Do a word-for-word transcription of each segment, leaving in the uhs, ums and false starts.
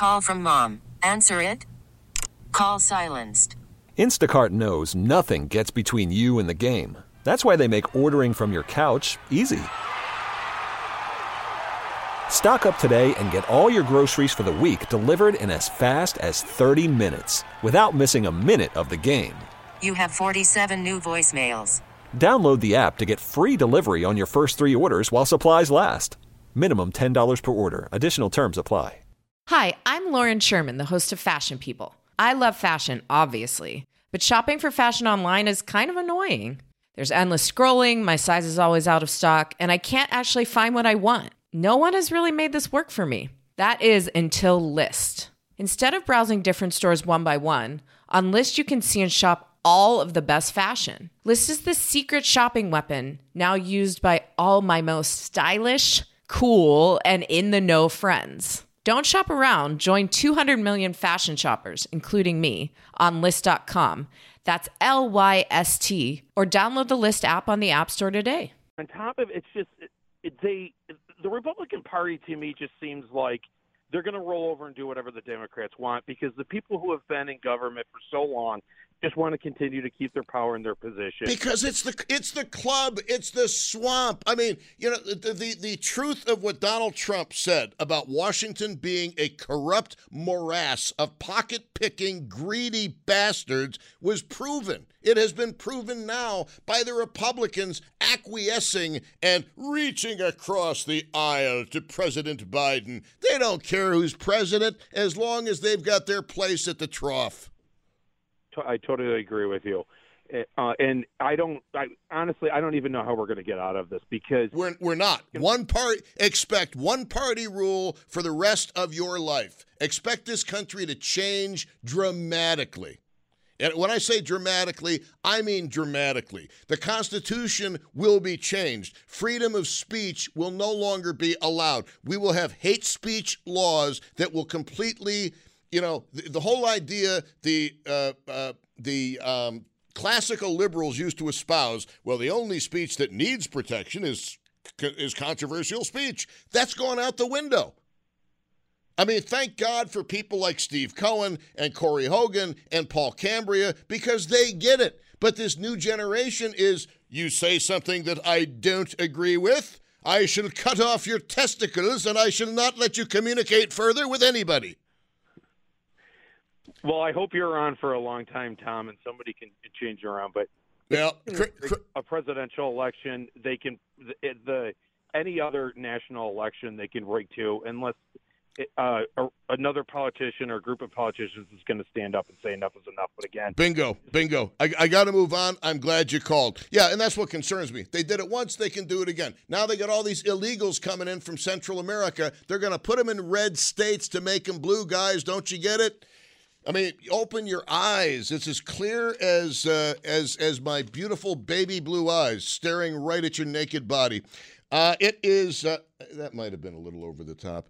Call from mom. Answer it. Call silenced. Instacart knows nothing gets between you and the game. That's why they make ordering from your couch easy. Stock up today and get all your groceries for the week delivered in as fast as thirty minutes without missing a minute of the game. You have forty-seven new voicemails. Download the app to get free delivery on your first three orders while supplies last. Minimum ten dollars per order. Additional terms apply. Hi, I'm Lauren Sherman, the host of Fashion People. I love fashion, obviously, but shopping for fashion online is kind of annoying. There's endless scrolling, my size is always out of stock, and I can't actually find what I want. No one has really made this work for me. That is until Lyst. Instead of browsing different stores one by one, on Lyst you can see and shop all of the best fashion. Lyst is the secret shopping weapon now used by all my most stylish, cool, and in-the-know friends. Don't shop around. Join two hundred million fashion shoppers, including me, on Lyst dot com. That's L Y S T. Or download the Lyst app on the App Store today. On top of it, it's just it, it, they the Republican Party to me just seems like they're going to roll over and do whatever the Democrats want because the people who have been in government for so long just want to continue to keep their power in their position. Because it's the it's the club, it's the swamp. I mean, you know, the, the the truth of what Donald Trump said about Washington being a corrupt morass of pocket-picking, greedy bastards was proven. It has been proven now by the Republicans acquiescing and reaching across the aisle to President Biden. They don't care who's president as long as they've got their place at the trough. I totally agree with you. Uh, and I don't, I, honestly, I don't even know how we're going to get out of this because we're we're not. One party, expect one party rule for the rest of your life. Expect this country to change dramatically. And when I say dramatically, I mean dramatically. The Constitution will be changed. Freedom of speech will no longer be allowed. We will have hate speech laws that will completely, you know, the, the whole idea, the uh, uh, the um, classical liberals used to espouse, well, the only speech that needs protection is is controversial speech. That's gone out the window. I mean, thank God for people like Steve Cohen and Corey Hogan and Paul Cambria because they get it. But this new generation is, you say something that I don't agree with, I shall cut off your testicles and I shall not let you communicate further with anybody. Well, I hope you're on for a long time, Tom, and somebody can change you around. But well, cr- cr- a presidential election, they can the, the any other national election they can rig to, unless uh, a, another politician or group of politicians is going to stand up and say enough is enough. But again, bingo, bingo. I, I got to move on. I'm glad you called. Yeah, and that's what concerns me. They did it once, they can do it again. Now they got all these illegals coming in from Central America. They're going to put them in red states to make them blue guys. Don't you get it? I mean, open your eyes. It's as clear as uh, as as my beautiful baby blue eyes staring right at your naked body. Uh, it is, uh, that might have been a little over the top.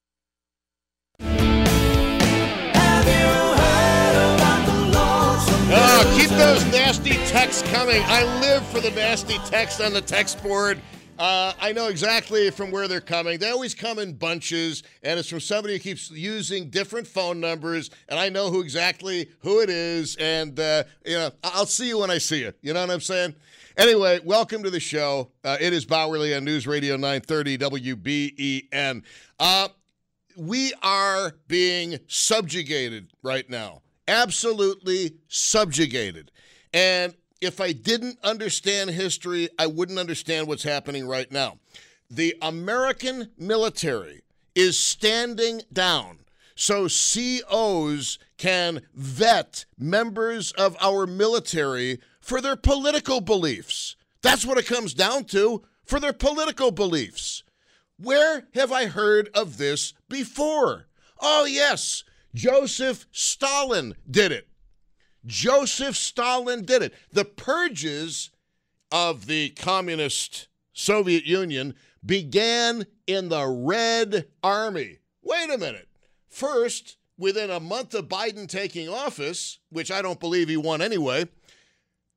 Have you heard about the lonesome Oh, keep those nasty texts coming. I live for the nasty text on the text board. Uh, I know exactly from where they're coming. They always come in bunches, and it's from somebody who keeps using different phone numbers, and I know who exactly who it is, and, uh, you know, I'll see you when I see you. You know what I'm saying? Anyway, welcome to the show. Uh, it is Bowerly on News Radio nine thirty W B E N. Uh, we are being subjugated right now. Absolutely subjugated. And if I didn't understand history, I wouldn't understand what's happening right now. The American military is standing down so C Os can vet members of our military for their political beliefs. That's what it comes down to, for their political beliefs. Where have I heard of this before? Oh, yes, Joseph Stalin did it. Joseph Stalin did it. The purges of the communist Soviet Union began in the Red Army. Wait a minute. First, within a month of Biden taking office, which I don't believe he won anyway,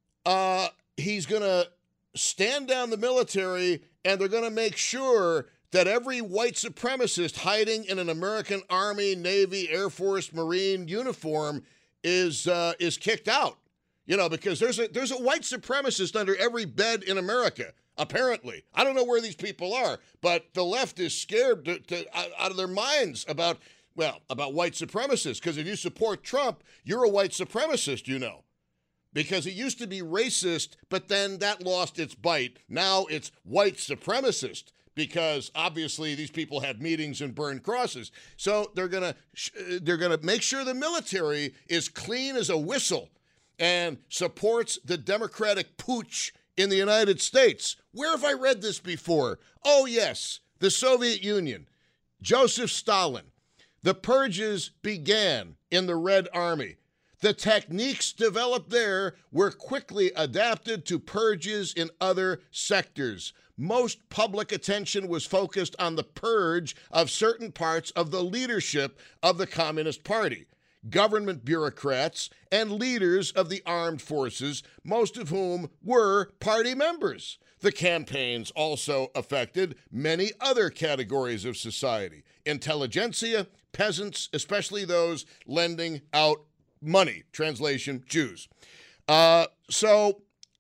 uh, he's going to stand down the military and they're going to make sure that every white supremacist hiding in an American Army, Navy, Air Force, Marine uniform is uh, is kicked out. You know, because there's a there's a white supremacist under every bed in America, apparently. I don't know where these people are, but the left is scared to, to, out of their minds about, well, about white supremacists. Because if you support Trump, you're a white supremacist, you know. Because it used to be racist, but then that lost its bite. Now it's white supremacist. Because obviously these people have meetings and burn crosses. So they're gonna they're gonna make sure the military is clean as a whistle and supports the Democratic pooch in the United States. Where have I read this before? Oh, yes, the Soviet Union, Joseph Stalin. The purges began in the Red Army. The techniques developed there were quickly adapted to purges in other sectors. Most public attention was focused on the purge of certain parts of the leadership of the Communist Party, government bureaucrats, and leaders of the armed forces, most of whom were party members. The campaigns also affected many other categories of society: intelligentsia, peasants, especially those lending out money, translation, Jews. Uh, so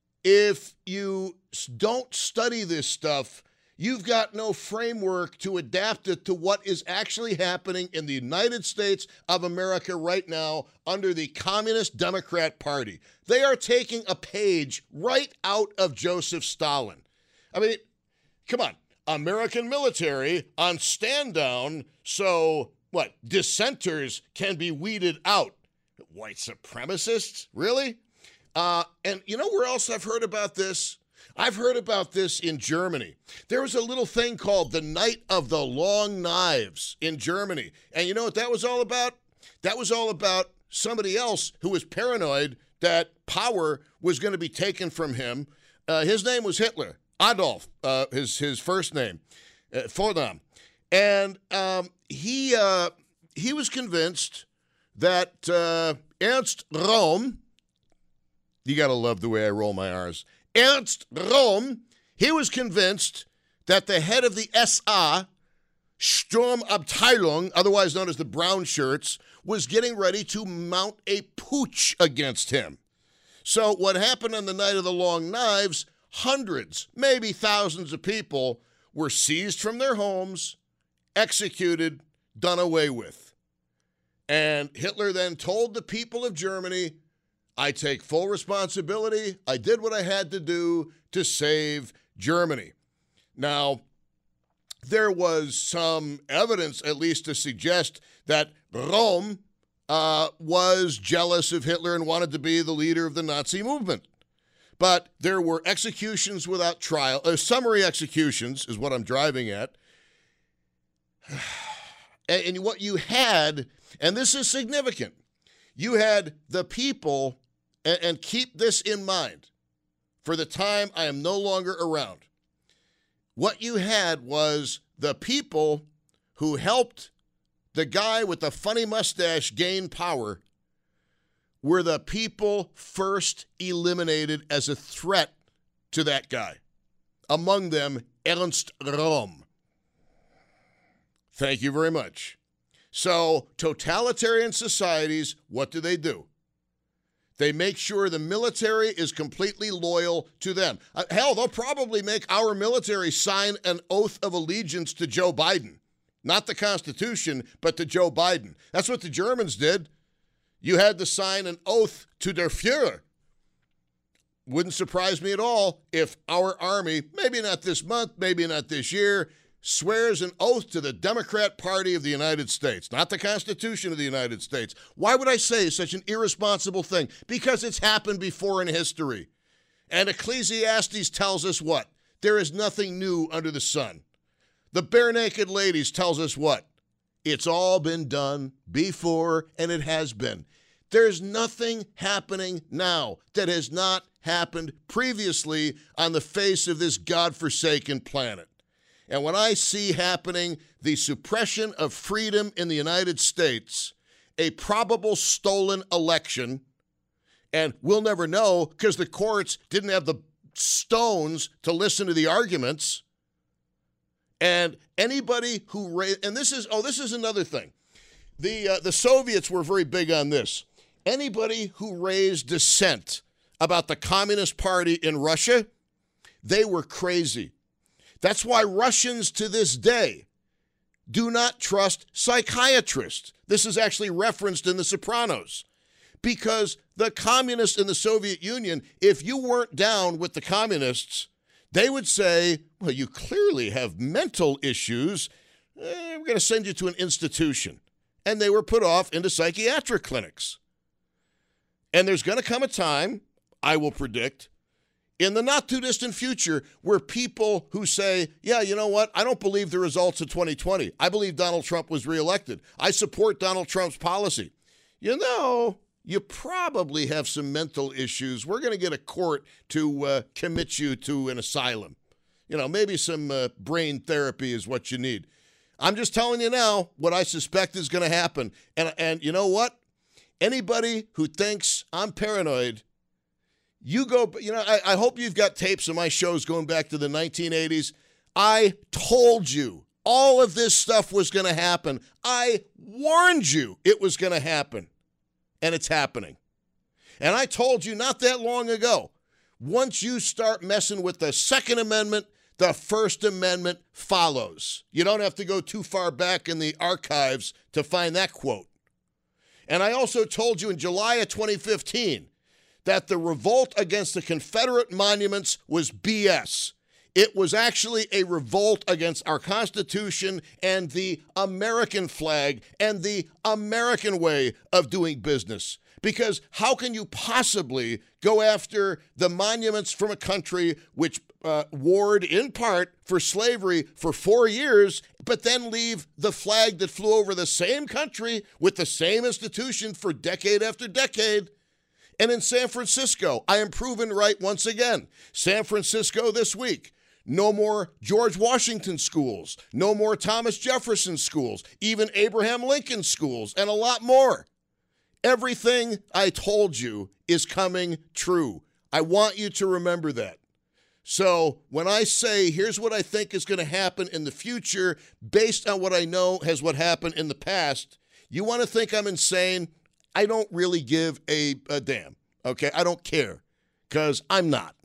if you don't study this stuff, you've got no framework to adapt it to what is actually happening in the United States of America right now under the Communist Democrat Party. They are taking a page right out of Joseph Stalin. I mean, come on, American military on stand down so, what, dissenters can be weeded out. White supremacists? Really? Uh, and you know where else I've heard about this? I've heard about this in Germany. There was a little thing called the Night of the Long Knives in Germany. And you know what that was all about? That was all about somebody else who was paranoid that power was going to be taken from him. Uh, his name was Hitler. Adolf, uh, his, his first name, uh, Fordham. And um, he, uh, he was convinced that uh, Ernst Röhm, you got to love the way I roll my R's, Ernst Röhm, he was convinced that the head of the S A, Sturmabteilung, otherwise known as the Brown Shirts, was getting ready to mount a putsch against him. So what happened on the Night of the Long Knives, hundreds, maybe thousands of people were seized from their homes, executed, done away with. And Hitler then told the people of Germany, I take full responsibility. I did what I had to do to save Germany. Now, there was some evidence, at least, to suggest that Röhm uh, was jealous of Hitler and wanted to be the leader of the Nazi movement. But there were executions without trial. Uh, summary executions is what I'm driving at. and, and what you had, and this is significant, you had the people, and, and keep this in mind, for the time I am no longer around. What you had was the people who helped the guy with the funny mustache gain power were the people first eliminated as a threat to that guy. Among them, Ernst Röhm. Thank you very much. So, totalitarian societies, what do they do? They make sure the military is completely loyal to them. Uh, hell, they'll probably make our military sign an oath of allegiance to Joe Biden. Not the Constitution, but to Joe Biden. That's what the Germans did. You had to sign an oath to der Führer. Wouldn't surprise me at all if our army, maybe not this month, maybe not this year, swears an oath to the Democrat Party of the United States, not the Constitution of the United States. Why would I say such an irresponsible thing? Because it's happened before in history. And Ecclesiastes tells us what? There is nothing new under the sun. The Bare Naked Ladies tells us what? It's all been done before, and it has been. There's nothing happening now that has not happened previously on the face of this godforsaken planet. And when I see happening the suppression of freedom in the United States, a probable stolen election, and we'll never know because the courts didn't have the stones to listen to the arguments, And anybody who raised, and this is, oh, this is another thing. The uh, the Soviets were very big on this. Anybody who raised dissent about the Communist Party in Russia, they were crazy. That's why Russians to this day do not trust psychiatrists. This is actually referenced in The Sopranos. Because the communists in the Soviet Union, if you weren't down with the communists, they would say, well, you clearly have mental issues. Eh, we're going to send you to an institution. And they were put off into psychiatric clinics. And there's going to come a time, I will predict, in the not-too-distant future, where people who say, yeah, you know what, I don't believe the results of twenty twenty. I believe Donald Trump was reelected. I support Donald Trump's policy. You know, you probably have some mental issues. We're going to get a court to uh, commit you to an asylum. You know, maybe some uh, brain therapy is what you need. I'm just telling you now what I suspect is going to happen. And, and you know what? Anybody who thinks I'm paranoid, you go, you know, I, I hope you've got tapes of my shows going back to the nineteen eighties. I told you all of this stuff was going to happen. I warned you it was going to happen. And it's happening. And I told you not that long ago, once you start messing with the Second Amendment, the First Amendment follows. You don't have to go too far back in the archives to find that quote. And I also told you in July of twenty fifteen that the revolt against the Confederate monuments was B S. It was actually a revolt against our Constitution and the American flag and the American way of doing business. Because how can you possibly go after the monuments from a country which uh, warred in part for slavery for four years, but then leave the flag that flew over the same country with the same institution for decade after decade? And in San Francisco, I am proven right once again. San Francisco this week. No more George Washington schools, no more Thomas Jefferson schools, even Abraham Lincoln schools, and a lot more. Everything I told you is coming true. I want you to remember that. So when I say here's what I think is going to happen in the future based on what I know has what happened in the past, you want to think I'm insane? I don't really give a, a damn, okay? I don't care because I'm not.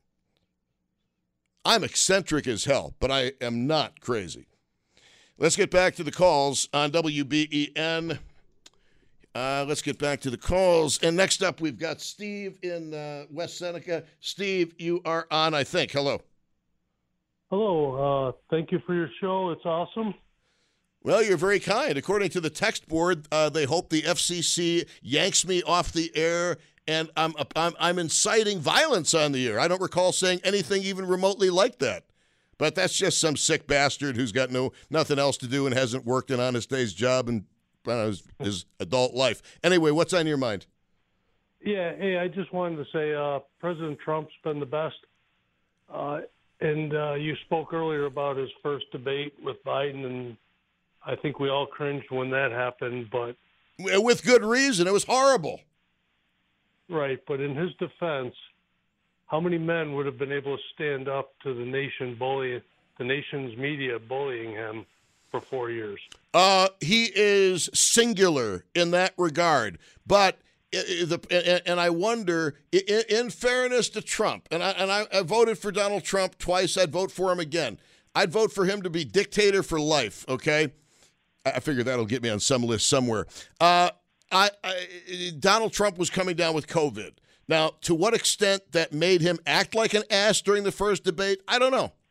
I'm eccentric as hell, but I am not crazy. Let's get back to the calls on W B E N. Uh, let's get back to the calls. And next up, we've got Steve in uh, West Seneca. Steve, you are on, I think. Hello. Hello. Uh, thank you for your show. It's awesome. Well, you're very kind. According to the text board, uh, they hope the F C C yanks me off the air, and I'm, I'm I'm inciting violence on the air. I don't recall saying anything even remotely like that. But that's just some sick bastard who's got no nothing else to do and hasn't worked an honest day's job in I don't know, his, his adult life. Anyway, what's on your mind? Yeah, hey, I just wanted to say uh, President Trump's been the best. Uh, and uh, you spoke earlier about his first debate with Biden, and I think we all cringed when that happened. But with good reason. It was horrible. Right, but in his defense, how many men would have been able to stand up to the nation bully, the nation's media bullying him for four years? Uh, he is singular in that regard. But the and I wonder, in fairness to Trump, and I and I, I voted for Donald Trump twice. I'd vote for him again. I'd vote for him to be dictator for life. Okay, I figure that'll get me on some list somewhere. Uh, I, I Donald Trump was coming down with COVID. Now, to what extent that made him act like an ass during the first debate, I don't know.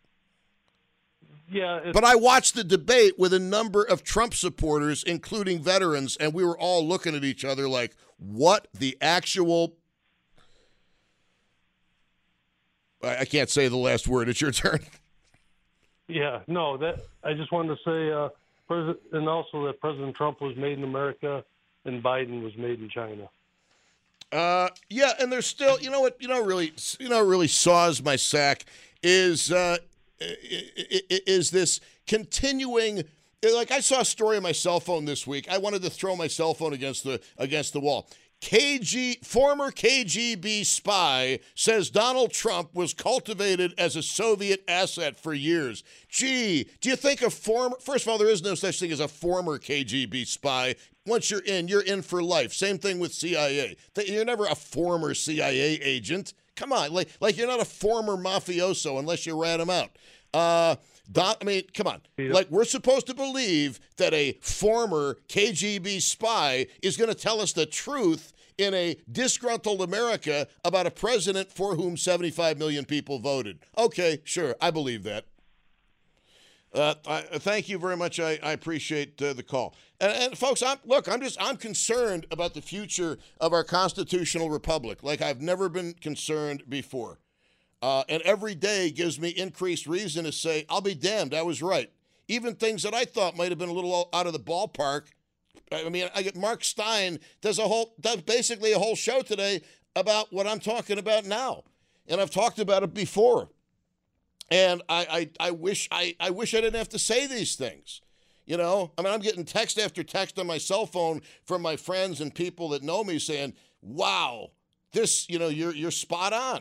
Yeah, but I watched the debate with a number of Trump supporters, including veterans, and we were all looking at each other like, what the actual... I can't say the last word. It's your turn. Yeah, no, that I just wanted to say, uh, President, and also that President Trump was made in America and Biden was made in China. Uh, yeah, and there's still, you know what, you know, really, you know, really saws my sack is... Uh, is this continuing, like I saw a story on my cell phone this week. I wanted to throw my cell phone against the against the wall. K G former K G B spy says Donald Trump was cultivated as a Soviet asset for years. Gee, do you think a former, first of all, there is no such thing as a former K G B spy. Once you're in, you're in for life. Same thing with C I A. You're never a former C I A agent. Come on, like, like you're not a former mafioso unless you rat him out. Uh, Don, I mean, come on. Like, we're supposed to believe that a former K G B spy is going to tell us the truth in a disgruntled America about a president for whom seventy-five million people voted. Okay, sure, I believe that. Uh, I, thank you very much. I, I appreciate uh, the call. And, and folks, I'm, look, I'm just I'm concerned about the future of our constitutional republic, like I've never been concerned before. Uh, and every day gives me increased reason to say, I'll be damned, I was right. Even things that I thought might have been a little out of the ballpark. I mean, I get Mark Stein does a whole, does basically a whole show today about what I'm talking about now. And I've talked about it before. And I, I, I wish I, I wish I didn't have to say these things. You know, I mean, I'm getting text after text on my cell phone from my friends and people that know me saying, wow, this, you know, you're, you're spot on.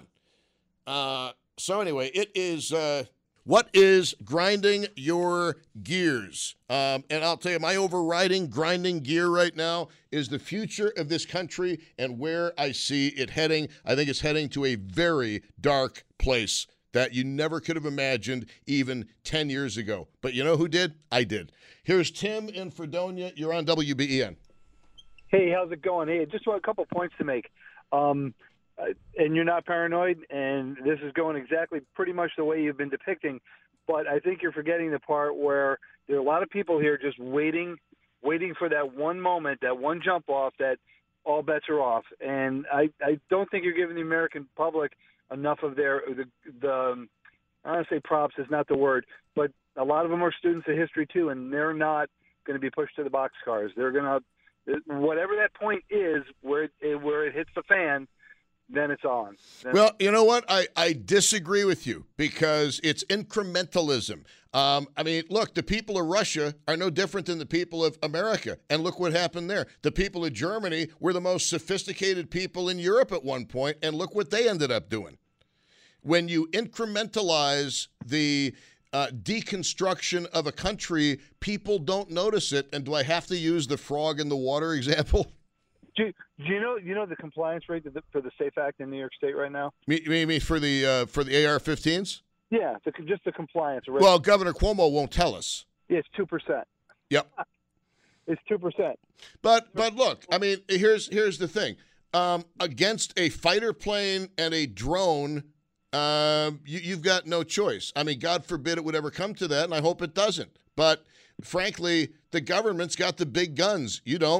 Uh, so anyway, it is, uh, what is grinding your gears? Um, and I'll tell you, my overriding grinding gear right now is the future of this country and where I see it heading. I think it's heading to a very dark place that you never could have imagined even ten years ago. But you know who did? I did. Here's Tim in Fredonia. You're on W B E N. Hey, how's it going? Hey, just a couple points to make. Um, Uh, and you're not paranoid, and this is going exactly pretty much the way you've been depicting. But I think you're forgetting the part where there are a lot of people here just waiting, waiting for that one moment, that one jump off, that all bets are off. And I, I don't think you're giving the American public enough of their the the. Um, I don't want to say props is not the word, but a lot of them are students of history too, and they're not going to be pushed to the boxcars. They're going to, whatever that point is, where it, where it hits the fan. Then it's on. Then well, you know what? I, I disagree with you because it's incrementalism. Um, I mean, look, the people of Russia are no different than the people of America. And look what happened there. The people of Germany were the most sophisticated people in Europe at one point, and look what they ended up doing. When you incrementalize the uh, deconstruction of a country, people don't notice it. And do I have to use the frog in the water example? Do, do you know you know the compliance rate for the SAFE Act in New York State right now? You mean, mean for the uh, for the A R fifteens? Yeah, the, just the compliance rate. Well, Governor Cuomo won't tell us. Yeah, it's two percent. Yep, it's two percent. But but look, I mean, here's here's the thing. Um, against a fighter plane and a drone, um, you, you've got no choice. I mean, God forbid it would ever come to that, and I hope it doesn't. But frankly, the government's got the big guns. You don't.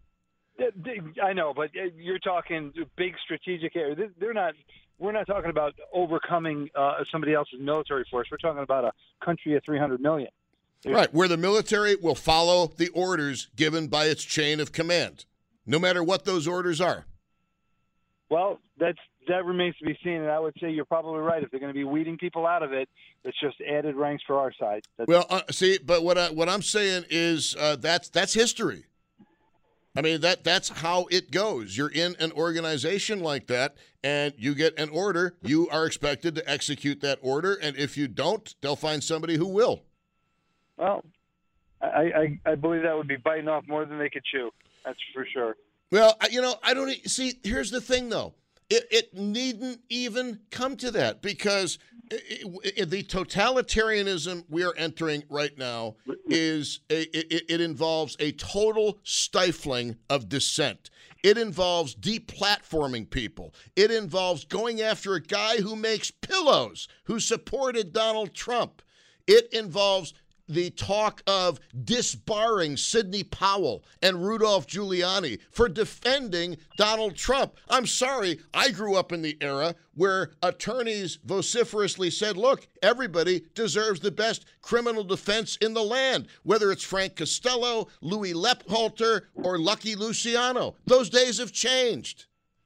I know, but you're talking big strategic area. They're not. We're not talking about overcoming uh, somebody else's military force. We're talking about a country of three hundred million. Right, where the military will follow the orders given by its chain of command, no matter what those orders are. Well, that's that remains to be seen, and I would say you're probably right. If they're going to be weeding people out of it, it's just added ranks for our side. That's- well, uh, see, but what I, what I'm saying is uh, that's that's history. I mean, that that's how it goes. You're in an organization like that, and you get an order. You are expected to execute that order, and if you don't, they'll find somebody who will. Well, I, I, I believe that would be biting off more than they could chew. That's for sure. Well, you know, I don't – see, here's the thing, though. It, it needn't even come to that because it, it, the totalitarianism we are entering right now is a, it, it involves a total stifling of dissent. It involves deplatforming people. It involves going after a guy who makes pillows, who supported Donald Trump. It involves the talk of disbarring Sidney Powell and Rudolph Giuliani for defending Donald Trump. I'm sorry, I grew up in the era where attorneys vociferously said, look, everybody deserves the best criminal defense in the land, whether it's Frank Costello, Louis Lephalter, or Lucky Luciano. Those days have changed.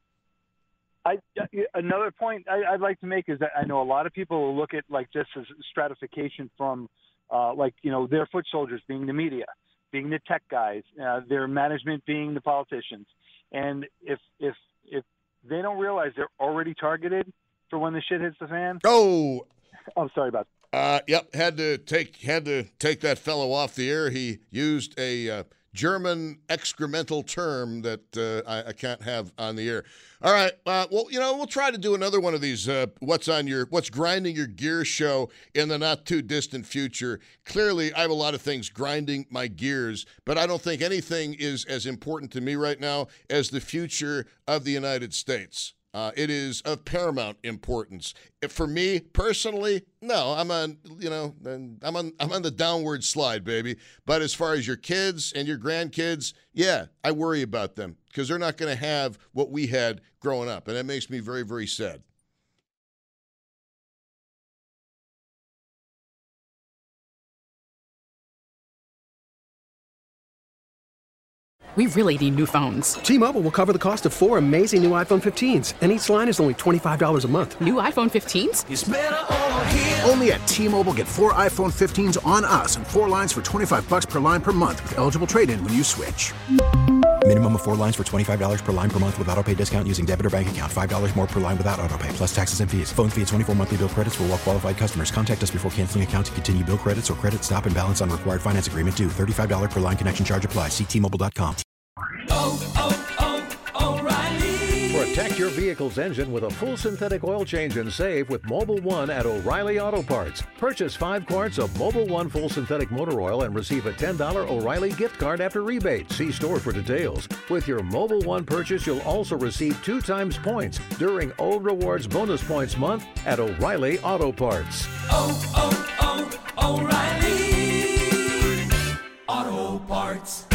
I, another point I, I'd like to make is that I know a lot of people will look at like this as stratification from Uh, like, you know, their foot soldiers being the media, being the tech guys, uh, their management being the politicians. And if if if they don't realize they're already targeted for when the shit hits the fan. Oh, I'm sorry about that. Uh, yep, had to take had to take that fellow off the air. He used a uh, German excremental term that uh, I, I can't have on the air. All right, uh, well, you know, we'll try to do another one of these uh, what's on your what's grinding your gears show in the not too distant future. Clearly, I have a lot of things grinding my gears, but I don't think anything is as important to me right now as the future of the United States. Uh, it is of paramount importance. If for me personally, no, I'm on, you know, I'm on, I'm on the downward slide, baby. But as far as your kids and your grandkids, yeah, I worry about them because they're not going to have what we had growing up, and that makes me very, very sad. We really need new phones. T-Mobile will cover the cost of four amazing new iPhone fifteens, and each line is only twenty-five dollars a month. New iPhone fifteens? It's better over here. Only at T-Mobile, get four iPhone fifteens on us and four lines for twenty-five dollars per line per month with eligible trade-in when you switch. Minimum of four lines for twenty-five dollars per line per month with autopay discount using debit or bank account. five dollars more per line without autopay, plus taxes and fees. Phone fee at twenty-four monthly bill credits for well-qualified customers. Contact us before canceling account to continue bill credits or credit stop and balance on required finance agreement due. thirty-five dollars per line connection charge applies. See T Mobile dot com. Oh, oh, oh, O'Reilly. Protect your vehicle's engine with a full synthetic oil change and save with Mobil one at O'Reilly Auto Parts. Purchase five quarts of Mobil one full synthetic motor oil and receive a ten dollars O'Reilly gift card after rebate. See store for details. With your Mobil one purchase, you'll also receive two times points during O Rewards Bonus Points Month at O'Reilly Auto Parts. Oh, oh, oh, O'Reilly Auto Parts.